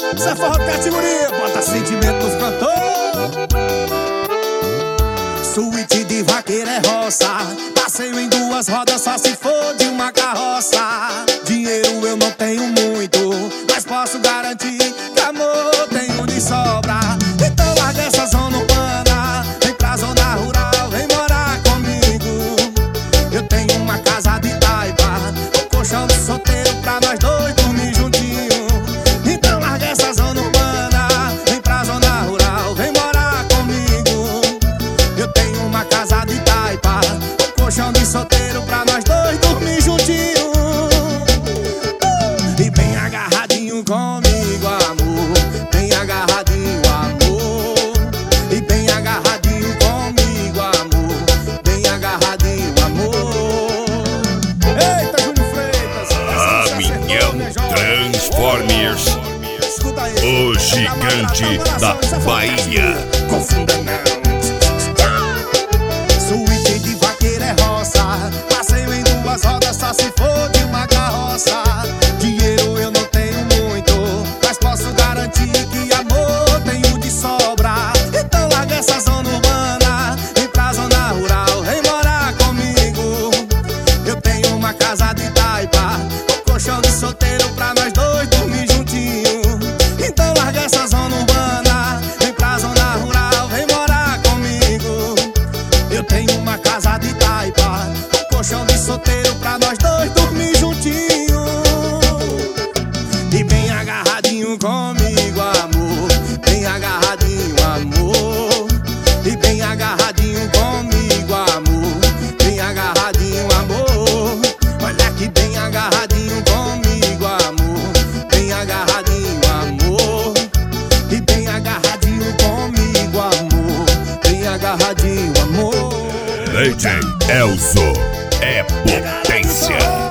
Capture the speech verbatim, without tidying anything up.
Isso é forró de categoria, bota sentimento nos cantores. Suíte de vaqueiro é roça, passeio em duas rodas só se for de uma carroça. Dinheiro eu não tenho muito, mas posso garantir que amor tenho de sobra. Então larga essa zona urbana, vem pra zona rural, vem morar comigo. Eu tenho uma casa de taipa, um colchão de solteiro pra nós dois dormir juntinho. Então larga essa zona urbana, vem pra zona rural, vem morar comigo. Eu tenho uma casa de taipa, um colchão de solteiro pra nós dois dormir juntinho. E bem agarradinho comigo, amor, bem agarradinho, amor. E bem agarradinho comigo, amor, bem agarradinho, amor. Eita, Júnior Freitas, Caminhão Transformers, o gigante da Bahia. Confunda não. Suíte de vaqueiro é roça, passeio em duas rodas só se for de uma carroça. Dinheiro eu não tenho muito, mas posso garantir que amor tenho de sobra. Então larga essa zona urbana, vem pra zona rural, vem morar comigo. Eu tenho uma casa de taipa, um colchão de solteiro pra nós dois dormir juntinho. Então larga essa zona urbana, vem pra zona rural, vem morar comigo. Eu tenho uma casa de taipa, um colchão de solteiro pra nós dois dormir juntinho. E bem agarradinho comigo, amor, bem agarradinho, amor. E bem agarradinho comigo, amor, bem agarradinho, amor. Olha que bem agarradinho comigo, amor, bem agarradinho, amor. E bem agarradinho comigo, amor, bem agarradinho, amor. D J Elzo é potência.